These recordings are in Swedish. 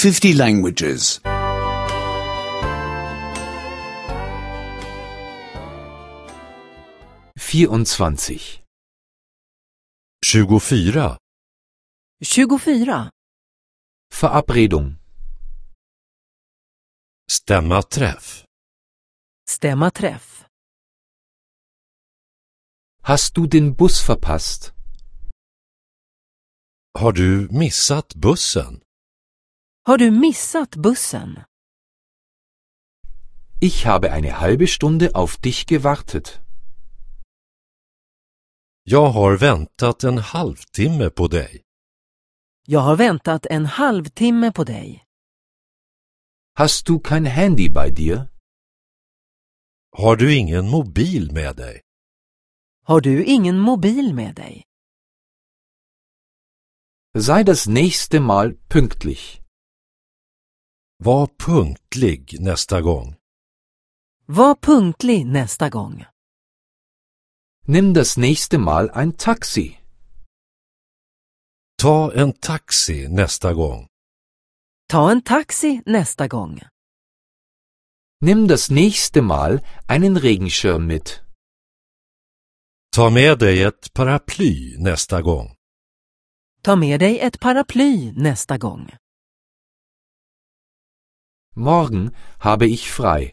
50 languages. 24. 24. 24. Verabredung. Stämma träff. Stämma träff. Hast du den Bus verpasst? Har du missat bussen? Har du missat bussen? Ich habe eine halbe Stunde auf dich gewartet. Jag har väntat en halvtimme på dig. Jag har väntat en halvtimme på dig. Hast du kein Handy bei dir? Har du ingen mobil med dig? Har du ingen mobil med dig? Sei das nächste Mal pünktlich. Var punktlig nästa gång. Var punktlig nästa gång. Nimm das nächste Mal ein Taxi. Ta en taxi nästa gång. Ta en taxi nästa gång. Nimm das nächste Mal einen Regenschirm mit. Ta med dig ett paraply nästa gång. Ta med dig ett paraply nästa gång. Morgen habe ich frei.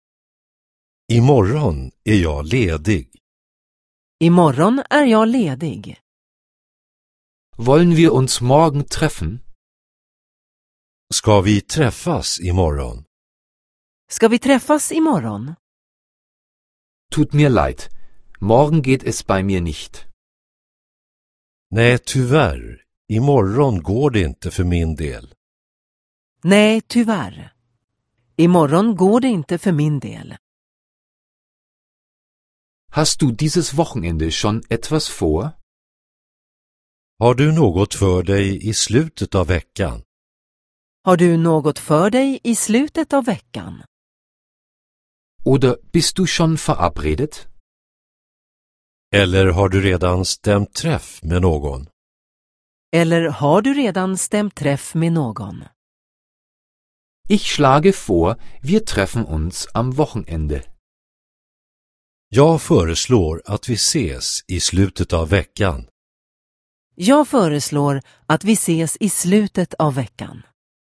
Imorgon är jag ledig. Imorgon är jag ledig. Wollen wir uns morgen treffen? Ska vi träffas imorgon? Ska vi träffas imorgon? Tut mir leid. Morgen geht es bei mir nicht. Nej, tyvärr. Imorgon går det inte för min del. Nej, tyvärr. Imorgon går det inte för min del. Hast du dieses Wochenende schon etwas vor? Har du något för dig i slutet av veckan? Har du något för dig i slutet av veckan? Oder bist du schon verabredet? Eller har du redan stämt träff med någon? Eller har du redan stämt träff med någon? Ich schlage vor, wir treffen uns am Wochenende. Jag föreslår att vi ses i slutet av veckan. Jag föreslår att vi ses i slutet av veckan.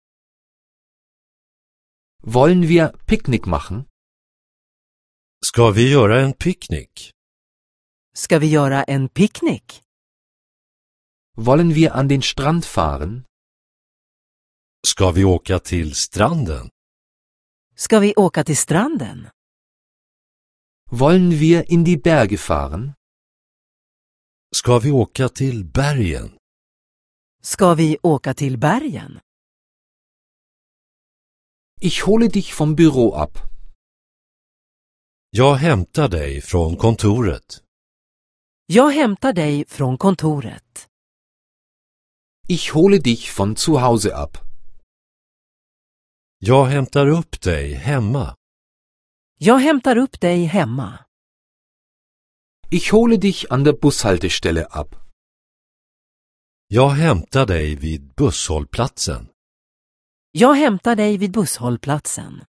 Wollen wir Picknick machen? Ska vi göra en picknick? Ska vi göra en picknick? Wollen wir an den Strand fahren? Ska vi åka till stranden? Ska vi åka till stranden? Wollen wir in die Berge fahren? Ska vi åka till bergen? Ska vi åka till bergen? Ich hole dich vom Büro ab. Jag hämtar dig från kontoret. Jag hämtar dig från kontoret. Ich hole dich von zu Hause ab. Jag hämtar upp dig hemma. Jag hämtar upp dig hemma. Ich hole dich an der Bushaltestelle ab. Jag hämtar dig vid busshållplatsen. Jag hämtar dig vid busshållplatsen.